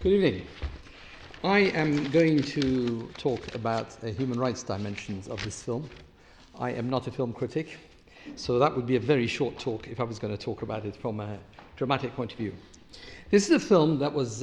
Good evening. I am going to talk about the human rights dimensions of this film. I am not a film critic, so that would be a very short talk if I was going to talk about it from a dramatic point of view. This is a film that was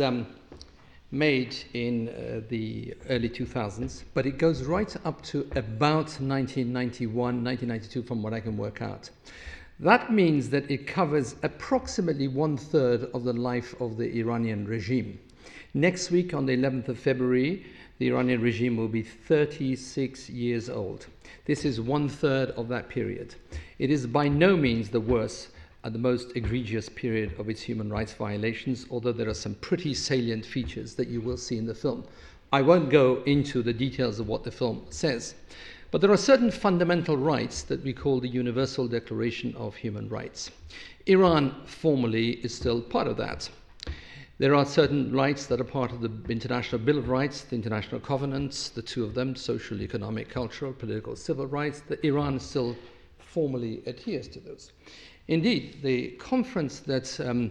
made in the early 2000s, but it goes right up to about 1991, 1992 from what I can work out. That means that it covers approximately 1/3 of the life of the Iranian regime. Next week, on the 11th of February, the Iranian regime will be 36 years old. This is 1/3 of that period. It is by no means the worst and the most egregious period of its human rights violations, although there are some pretty salient features that you will see in the film. I won't go into the details of what the film says, but there are certain fundamental rights that we call the Universal Declaration of Human Rights. Iran formally is still part of that. There are certain rights that are part of the International Bill of Rights, the International Covenants, the two of them, social, economic, cultural, political, civil rights, that Iran still formally adheres to those. Indeed, the conference that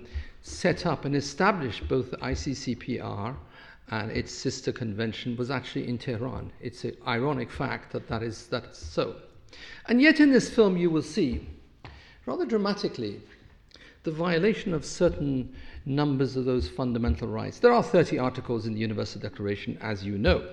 set up and established both the ICCPR and its sister convention was actually in Tehran. It's an ironic fact that that's so. And yet in this film you will see, rather dramatically, the violation of certain numbers of those fundamental rights. There are 30 articles in the Universal Declaration, as you know.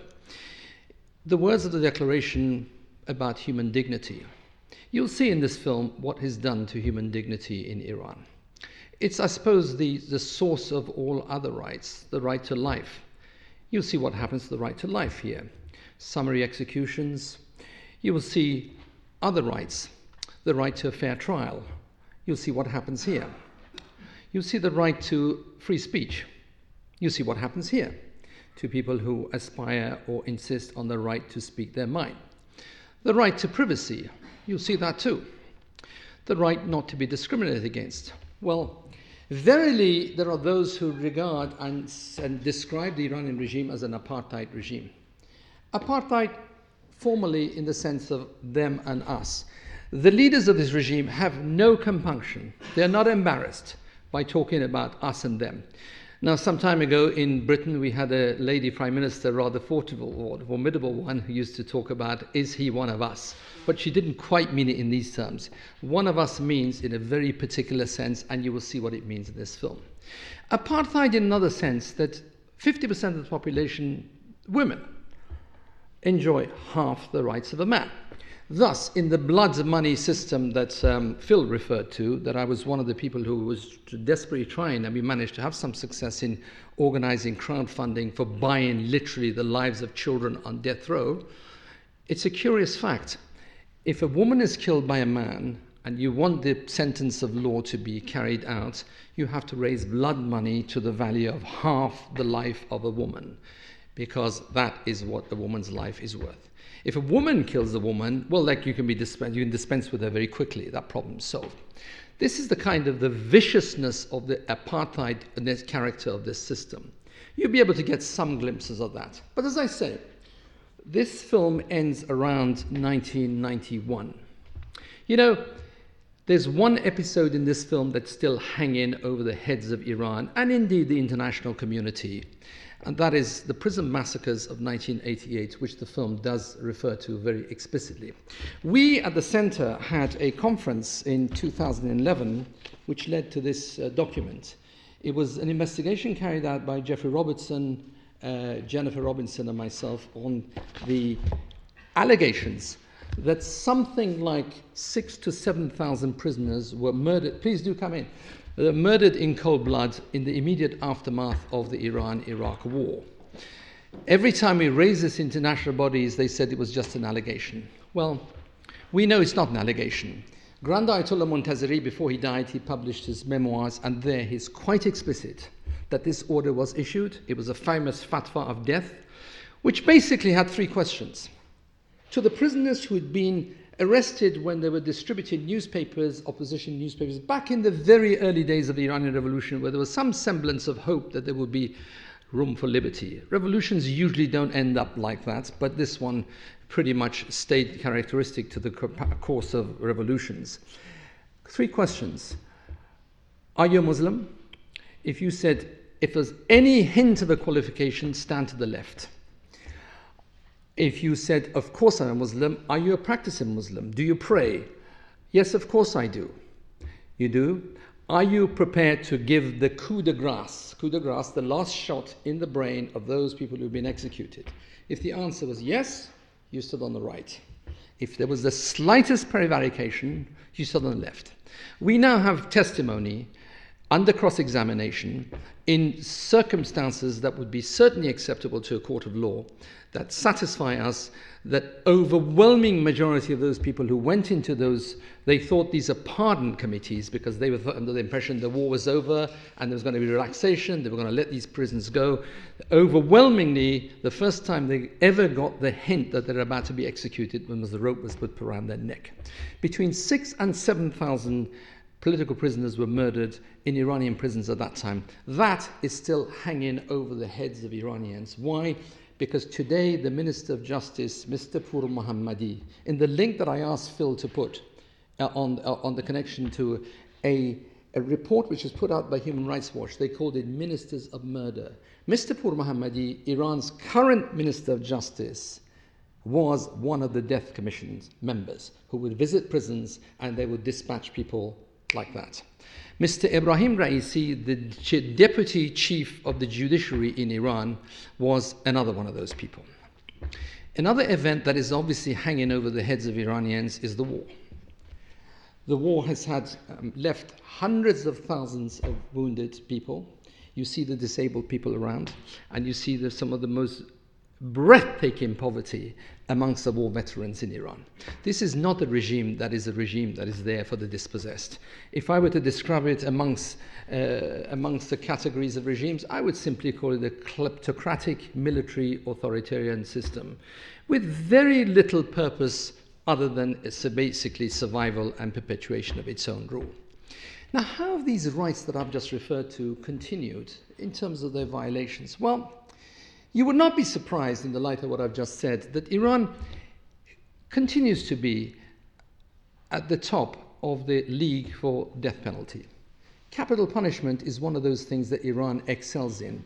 The words of the Declaration about human dignity. You'll see in this film what is done to human dignity in Iran. It's, I suppose, the source of all other rights, the right to life. You'll see what happens to the right to life here. Summary executions. You will see other rights, the right to a fair trial. You'll see what happens here. You'll see the right to free speech. You'll see what happens here to people who aspire or insist on the right to speak their mind. The right to privacy. You'll see that too. The right not to be discriminated against. Well, verily, there are those who regard and describe the Iranian regime as an apartheid regime. Apartheid formally in the sense of them and us. The leaders of this regime have no compunction. They're not embarrassed by talking about us and them. Now, some time ago in Britain, we had a lady prime minister, rather formidable one, who used to talk about, is he one of us? But she didn't quite mean it in these terms. One of us means in a very particular sense, and you will see what it means in this film. Apartheid in another sense, that 50% of the population, women, enjoy half the rights of a man. Thus, in the blood money system that Phil referred to, that I was one of the people who was desperately trying, and we managed to have some success in organizing crowdfunding for buying literally the lives of children on death row, it's a curious fact. If a woman is killed by a man and you want the sentence of law to be carried out, you have to raise blood money to the value of half the life of a woman, because that is what the woman's life is worth. If a woman kills a woman, well, like you can dispense with her very quickly. That problem's solved. This is the kind of the viciousness of the apartheid character of this system. You'll be able to get some glimpses of that. But as I say, this film ends around 1991. You know, there's one episode in this film that's still hanging over the heads of Iran and indeed the international community. And that is the prison massacres of 1988, which the film does refer to very explicitly. We at the Centre had a conference in 2011 which led to this document. It was an investigation carried out by Jeffrey Robertson, Jennifer Robinson and myself on the allegations that something like 6,000 to 7,000 prisoners were murdered. Please do come in. Murdered in cold blood in the immediate aftermath of the Iran-Iraq war. Every time we raised this international bodies, they said it was just an allegation. Well, we know it's not an allegation. Grand Ayatollah Montazeri, before he died, he published his memoirs, and there he's quite explicit that this order was issued. It was a famous fatwa of death, which basically had three questions. To the prisoners who had been arrested when they were distributing newspapers, opposition newspapers, back in the very early days of the Iranian Revolution, where there was some semblance of hope that there would be room for liberty. Revolutions usually don't end up like that, but this one pretty much stayed characteristic to the course of revolutions. Three questions. Are you a Muslim? If you said if there's any hint of a qualification, stand to the left. If you said, of course I'm a Muslim, are you a practicing Muslim? Do you pray? Yes, of course I do. You do? Are you prepared to give the coup de grace, the last shot in the brain of those people who've been executed? If the answer was yes, you stood on the right. If there was the slightest prevarication, you stood on the left. We now have testimony under cross-examination in circumstances that would be certainly acceptable to a court of law, that satisfy us that overwhelming majority of those people who went into those, they thought these are pardon committees because they were under the impression the war was over and there was going to be relaxation, they were going to let these prisoners go. Overwhelmingly, the first time they ever got the hint that they're about to be executed when the rope was put around their neck. Between 6,000 and 7,000 political prisoners were murdered in Iranian prisons at that time. That is still hanging over the heads of Iranians. Why? Because today the Minister of Justice, Mr. Pur Mohammadi, in the link that I asked Phil to put on the connection to a report which was put out by Human Rights Watch, they called it Ministers of Murder. Mr. Pur Mohammadi, Iran's current Minister of Justice, was one of the Death Commission's members who would visit prisons and they would dispatch people like that. Mr. Ebrahim Raisi, the deputy chief of the judiciary in Iran, was another one of those people. Another event that is obviously hanging over the heads of Iranians is the war. The war has left hundreds of thousands of wounded people. You see the disabled people around, and you see some of the most breathtaking poverty amongst the war veterans in Iran. This is not a regime that is there for the dispossessed. If I were to describe it amongst the categories of regimes, I would simply call it a kleptocratic military authoritarian system with very little purpose other than basically survival and perpetuation of its own rule. Now, how have these rights that I've just referred to continued in terms of their violations? Well, you would not be surprised in the light of what I've just said that Iran continues to be at the top of the league for death penalty. Capital punishment is one of those things that Iran excels in.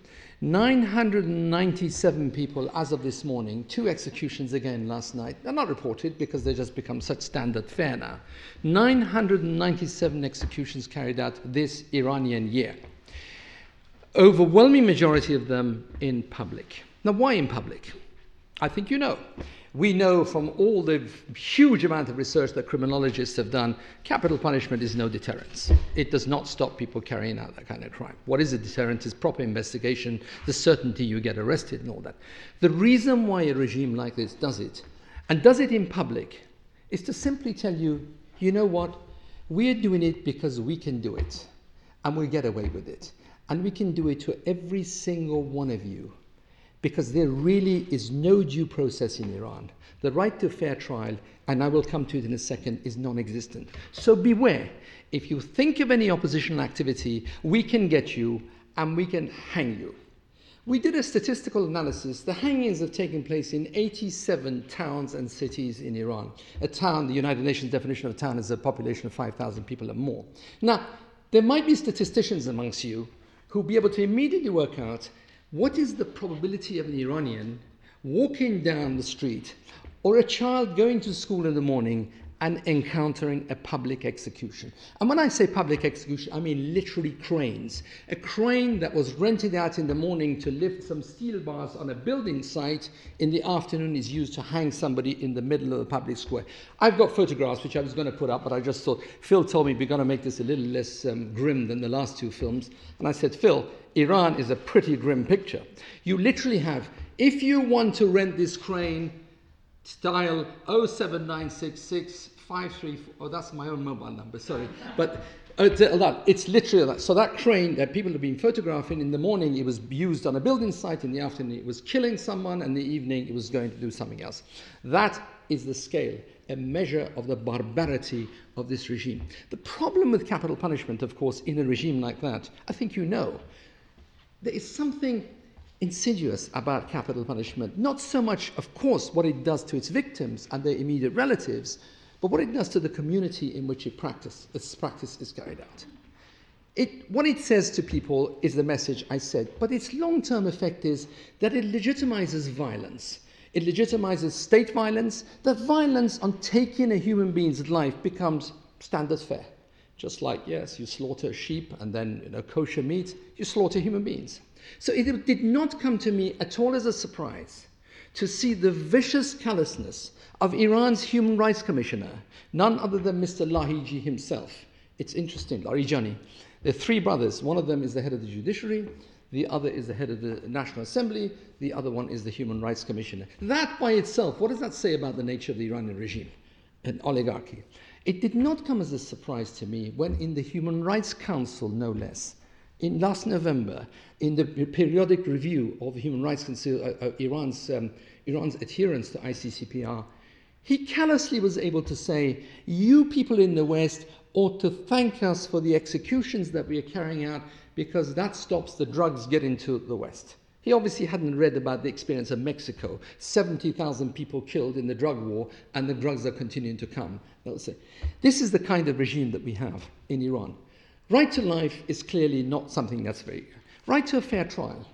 997 people as of this morning, 2 executions again last night. They're not reported because they just become such standard fare now. 997 executions carried out this Iranian year. Overwhelming majority of them in public. Now, why in public? I think you know. We know from all the huge amount of research that criminologists have done, capital punishment is no deterrence. It does not stop people carrying out that kind of crime. What is a deterrent is proper investigation, the certainty you get arrested and all that. The reason why a regime like this does it, and does it in public, is to simply tell you, you know what, we're doing it because we can do it, and we get away with it. And we can do it to every single one of you because there really is no due process in Iran. The right to fair trial, and I will come to it in a second, is non-existent. So beware. If you think of any oppositional activity, we can get you and we can hang you. We did a statistical analysis. The hangings have taken place in 87 towns and cities in Iran. A town, the United Nations definition of a town is a population of 5,000 people or more. Now, there might be statisticians amongst you who'll be able to immediately work out what is the probability of an Iranian walking down the street or a child going to school in the morning and encountering a public execution. And when I say public execution, I mean literally cranes. A crane that was rented out in the morning to lift some steel bars on a building site in the afternoon is used to hang somebody in the middle of the public square. I've got photographs which I was going to put up, but I just thought, Phil told me we're going to make this a little less grim than the last 2 films. And I said, Phil, Iran is a pretty grim picture. You literally have, if you want to rent this crane, dial 07966 534, oh, that's my own mobile number, sorry. But it's literally that. So that crane that people have been photographing, in the morning it was used on a building site, in the afternoon it was killing someone, and in the evening it was going to do something else. That is the scale, a measure of the barbarity of this regime. The problem with capital punishment, of course, in a regime like that, I think you know, there is something insidious about capital punishment. Not so much, of course, what it does to its victims and their immediate relatives, but what it does to the community in which its practice is carried out. What it says to people is the message I said, but its long-term effect is that it legitimizes violence. It legitimizes state violence, that violence on taking a human being's life becomes standard fare. Just like, yes, you slaughter a sheep and then kosher meat, you slaughter human beings. So it did not come to me at all as a surprise to see the vicious callousness of Iran's Human Rights Commissioner, none other than Mr. Lahiji himself. It's interesting, Larijani. There are three brothers. One of them is the head of the judiciary, the other is the head of the National Assembly, the other one is the Human Rights Commissioner. That by itself, what does that say about the nature of the Iranian regime and oligarchy? It did not come as a surprise to me when in the Human Rights Council, no less, in last November, in the periodic review of Human Rights Council, Iran's adherence to ICCPR, he callously was able to say, you people in the West ought to thank us for the executions that we are carrying out because that stops the drugs getting to the West. He obviously hadn't read about the experience of Mexico, 70,000 people killed in the drug war, and the drugs are continuing to come. They'll say, this is the kind of regime that we have in Iran. Right to life is clearly not something that's very good. Right to a fair trial.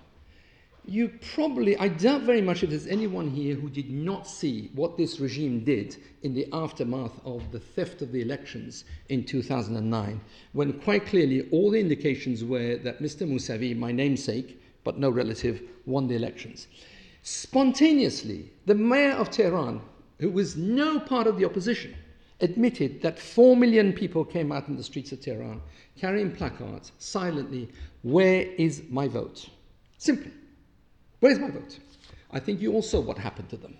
I doubt very much if there's anyone here who did not see what this regime did in the aftermath of the theft of the elections in 2009, when quite clearly all the indications were that Mr. Mousavi, my namesake, but no relative, won the elections. Spontaneously, the mayor of Tehran, who was no part of the opposition, admitted that 4 million people came out in the streets of Tehran carrying placards silently, where is my vote? Simply. Where's my vote? I think you all saw what happened to them.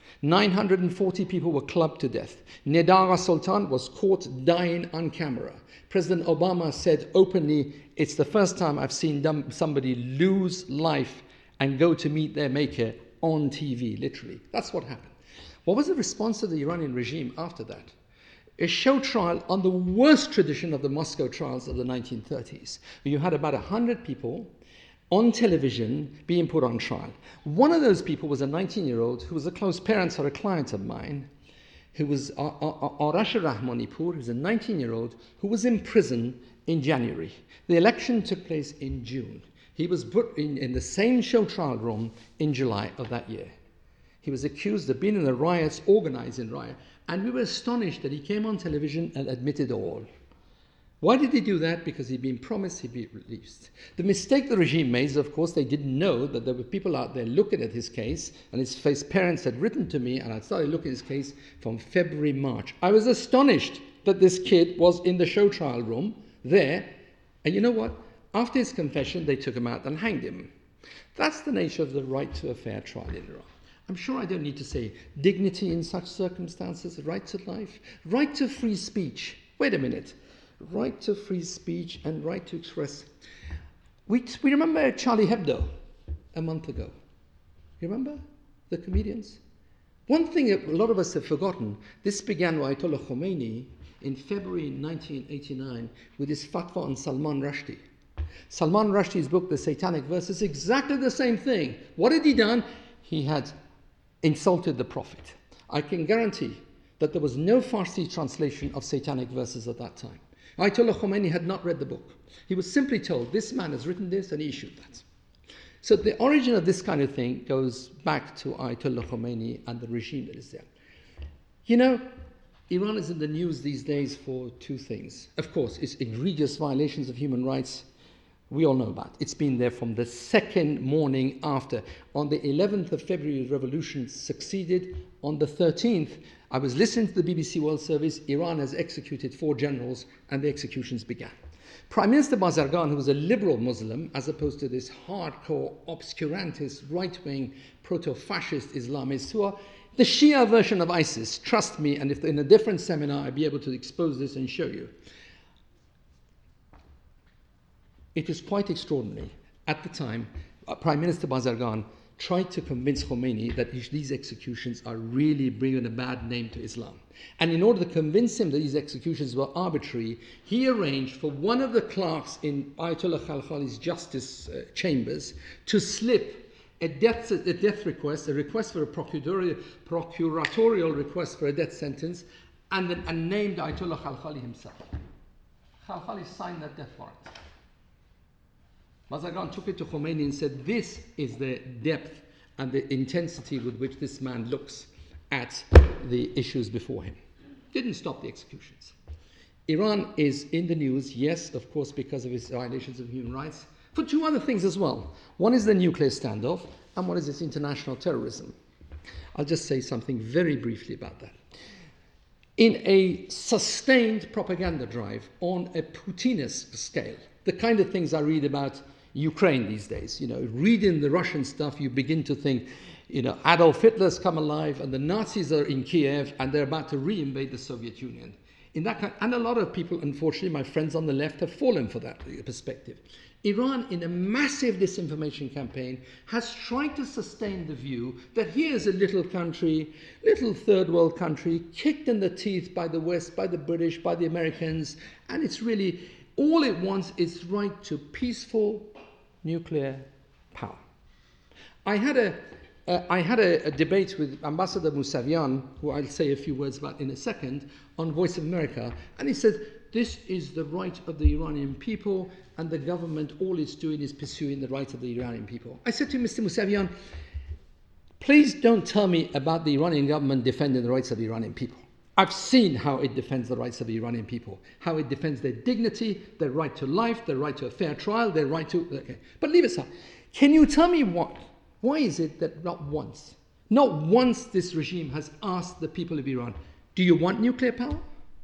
940 people were clubbed to death. Nedara Sultan was caught dying on camera. President Obama said openly, it's the first time I've seen somebody lose life and go to meet their maker on TV, literally. That's what happened. What was the response of the Iranian regime after that? A show trial on the worst tradition of the Moscow trials of the 1930s, where you had about 100 people on television being put on trial. One of those people was a 19-year-old who was a close parent for a client of mine, who was Arash Rahmanipur, who was a 19-year-old who was in prison in January. The election took place in June. He was put in the same show trial room in July of that year. He was accused of being in the riots, organizing riots, and we were astonished that he came on television and admitted all. Why did he do that? Because he'd been promised he'd be released. The mistake the regime made is, of course, they didn't know that there were people out there looking at his case, and his parents had written to me, and I started looking at his case from February, March. I was astonished that this kid was in the show trial room there, and you know what? After his confession, they took him out and hanged him. That's the nature of the right to a fair trial in Iran. I'm sure I don't need to say dignity in such circumstances, right to life, right to free speech. Wait a minute. Right to free speech and right to express. We remember Charlie Hebdo a month ago. You remember the comedians? One thing a lot of us have forgotten, this began with Ayatollah Khomeini in February 1989 with his fatwa on Salman Rushdie. Salman Rushdie's book, The Satanic Verse, is exactly the same thing. What had he done? He had insulted the Prophet. I can guarantee that there was no Farsi translation of Satanic Verses at that time. Ayatollah Khomeini had not read the book. He was simply told, this man has written this, and he issued that. So the origin of this kind of thing goes back to Ayatollah Khomeini and the regime that is there. You know, Iran is in the news these days for two things. Of course, it's egregious violations of human rights. We all know about it. It's been there from the second morning after. On the 11th of February, the revolution succeeded. On the 13th, I was listening to the BBC World Service. Iran has executed 4 generals, and the executions began. Prime Minister Bazargan, who was a liberal Muslim, as opposed to this hardcore, obscurantist, right-wing, proto-fascist Islamist, who are the Shia version of ISIS. Trust me, and if in a different seminar, I'd be able to expose this and show you. It is quite extraordinary. At the time, Prime Minister Bazargan tried to convince Khomeini that these executions are really bringing a bad name to Islam. And in order to convince him that these executions were arbitrary, he arranged for one of the clerks in Ayatollah Khalkhali's justice chambers to slip a death request, a request for a procuratorial request for a death sentence, and named Ayatollah Khalkhali himself. Khalkhali signed that death warrant. Bazargan took it to Khomeini and said, this is the depth and the intensity with which this man looks at the issues before him. Didn't stop the executions. Iran is in the news, yes, of course, because of its violations of human rights, for two other things as well. One is the nuclear standoff, and one is its international terrorism. I'll just say something very briefly about that. In a sustained propaganda drive on a Putinist scale, the kind of things I read about Ukraine these days, reading the Russian stuff, you begin to think, Adolf Hitler's come alive and the Nazis are in Kiev and they're about to re-invade the Soviet Union. And a lot of people, unfortunately, my friends on the left, have fallen for that perspective. Iran, in a massive disinformation campaign, has tried to sustain the view that here's a little country, little third world country, kicked in the teeth by the West, by the British, by the Americans, and it's really, all it wants is right to peaceful nuclear power. I had a debate with Ambassador Mousavian, who I'll say a few words about in a second, on Voice of America, and he said, this is the right of the Iranian people, and the government, all it's doing is pursuing the rights of the Iranian people. I said to Mr. Mousavian, please don't tell me about the Iranian government defending the rights of the Iranian people. I've seen how it defends the rights of the Iranian people, how it defends their dignity, their right to life, their right to a fair trial, their right to... Okay. But leave aside. Can you tell me why is it that not once this regime has asked the people of Iran, do you want nuclear power?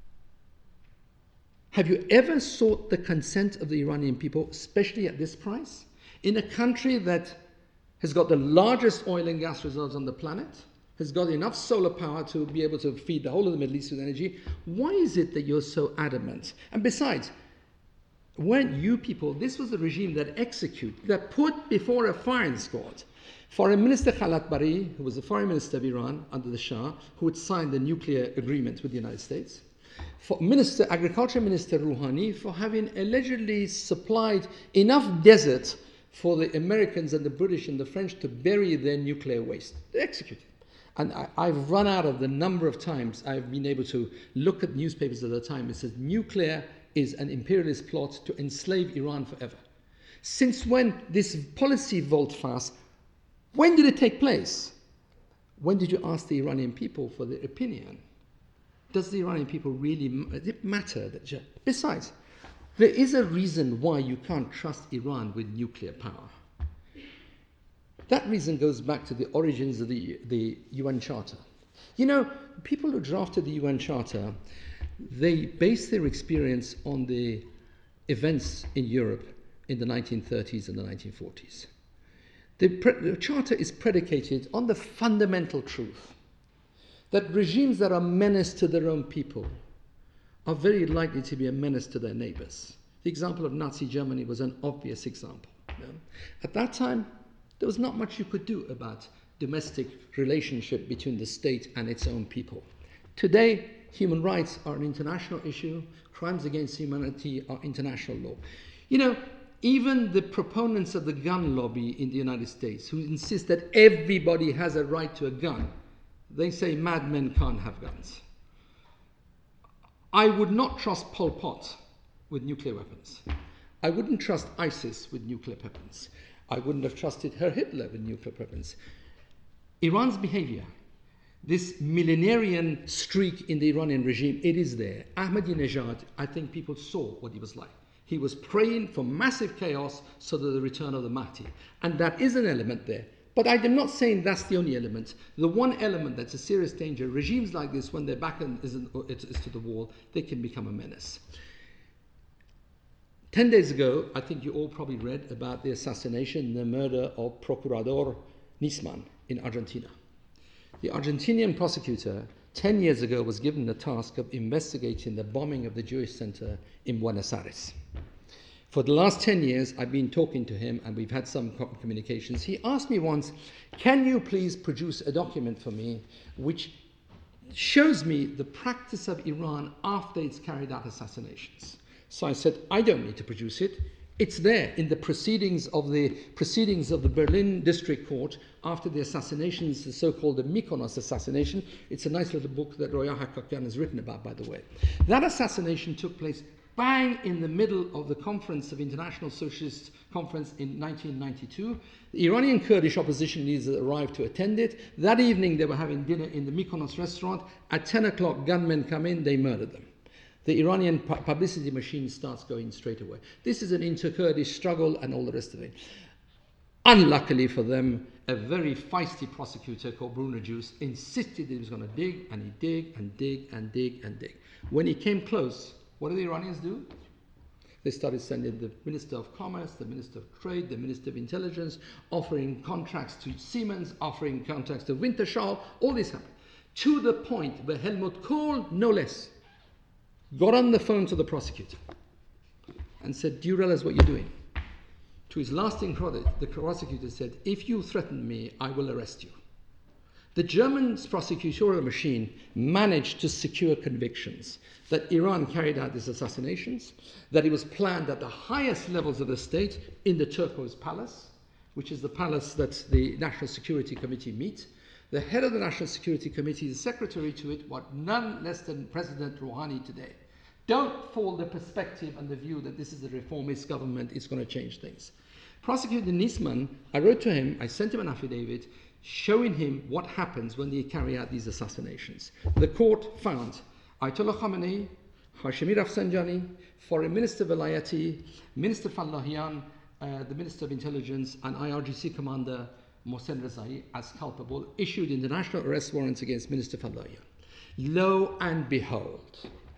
Have you ever sought the consent of the Iranian people, especially at this price? In a country that has got the largest oil and gas reserves on the planet, has got enough solar power to be able to feed the whole of the Middle East with energy, why is it that you're so adamant? And besides, weren't you people, this was the regime that put before a firing squad Foreign Minister Khalat Bari, who was the foreign minister of Iran under the Shah, who had signed the nuclear agreement with the United States, for Agriculture Minister Rouhani, for having allegedly supplied enough desert for the Americans and the British and the French to bury their nuclear waste. They executed. And I've run out of the number of times I've been able to look at newspapers at the time. It says nuclear is an imperialist plot to enslave Iran forever. Since when this policy volte-face, when did it take place? When did you ask the Iranian people for their opinion? Does the Iranian people really matter? Besides, there is a reason why you can't trust Iran with nuclear power. That reason goes back to the origins of the UN Charter. People who drafted the UN Charter, they based their experience on the events in Europe in the 1930s and the 1940s. The Charter is predicated on the fundamental truth that regimes that are menace to their own people are very likely to be a menace to their neighbors. The example of Nazi Germany was an obvious example. At that time, there was not much you could do about domestic relationship between the state and its own people. Today, human rights are an international issue. Crimes against humanity are international law. Even the proponents of the gun lobby in the United States, who insist that everybody has a right to a gun, they say madmen can't have guns. I would not trust Pol Pot with nuclear weapons. I wouldn't trust ISIS with nuclear weapons. I wouldn't have trusted Hitler with nuclear weapons. Iran's behavior, this millenarian streak in the Iranian regime, it is there. Ahmadinejad, I think people saw what he was like. He was praying for massive chaos so that the return of the Mahdi. And that is an element there. But I am not saying that's the only element. The one element that's a serious danger, regimes like this, when their back is to the wall, they can become a menace. 10 days ago, I think you all probably read about the assassination, the murder of Procurador Nisman in Argentina. The Argentinian prosecutor 10 years ago was given the task of investigating the bombing of the Jewish center in Buenos Aires. For the last 10 years, I've been talking to him and we've had some communications. He asked me once, can you please produce a document for me which shows me the practice of Iran after it's carried out assassinations? So I said, I don't need to produce it. It's there in the proceedings of the Berlin District Court after the assassinations, the so-called the Mykonos assassination. It's a nice little book that Roya Hakakyan has written about, by the way. That assassination took place bang in the middle of the conference of International Socialist Conference in 1992. The Iranian Kurdish opposition leaders arrived to attend it. That evening they were having dinner in the Mykonos restaurant. At 10 o'clock, gunmen come in, they murdered them. The Iranian publicity machine starts going straight away. This is an inter-Kurdish struggle and all the rest of it. Unluckily for them, a very feisty prosecutor called Bruno Juice insisted that he was going to dig, and he dig and dig and dig and dig. When he came close, what did the Iranians do? They started sending the Minister of Commerce, the Minister of Trade, the Minister of Intelligence, offering contracts to Siemens, offering contracts to Wintershall. All this happened. To the point where Helmut Kohl, no less, got on the phone to the prosecutor and said, do you realize what you're doing? To his lasting credit, the prosecutor said, if you threaten me, I will arrest you. The German prosecutorial machine managed to secure convictions that Iran carried out these assassinations, that it was planned at the highest levels of the state in the Turquoise Palace, which is the palace that the National Security Committee meet. The head of the National Security Committee is secretary to it, what none less than President Rouhani today. Don't fall the perspective and the view that this is a reformist government, it's going to change things. Prosecutor Nisman, I wrote to him, I sent him an affidavit showing him what happens when they carry out these assassinations. The court found Ayatollah Khamenei, Hashemi Rafsanjani, Foreign Minister Velayati, Minister Fallahian, the Minister of Intelligence, and IRGC Commander Mohsen Rezai as culpable, issued international arrest warrants against Minister Fallahian. Lo and behold,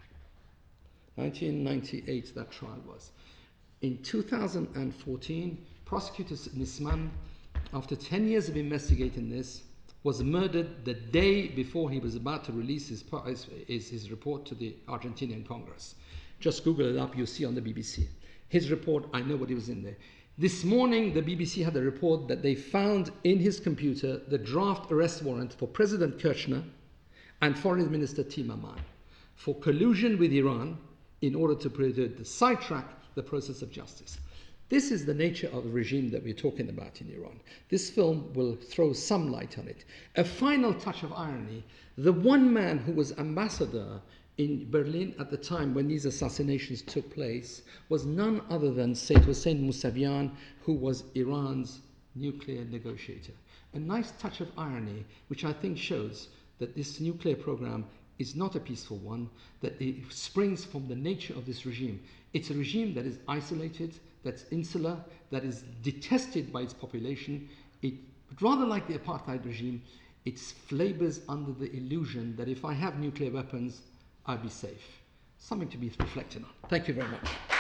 1998 that trial was. In 2014, prosecutor Nisman, after 10 years of investigating this, was murdered the day before he was about to release his report to the Argentinian Congress. Just Google it up, you'll see on the BBC. His report, I know what he was in there. This morning, the BBC had a report that they found in his computer the draft arrest warrant for President Kirchner and Foreign Minister Timmermans for collusion with Iran in order to sidetrack the process of justice. This is the nature of the regime that we're talking about in Iran. This film will throw some light on it. A final touch of irony, the one man who was ambassador in Berlin at the time when these assassinations took place was none other than Sayyid Hossein Mousavian, who was Iran's nuclear negotiator. A nice touch of irony, which I think shows that this nuclear program is not a peaceful one, that it springs from the nature of this regime. It's a regime that is isolated, that's insular, that is detested by its population. But rather like the apartheid regime, it flavors under the illusion that if I have nuclear weapons, I'll be safe. Something to be reflected on. Thank you very much.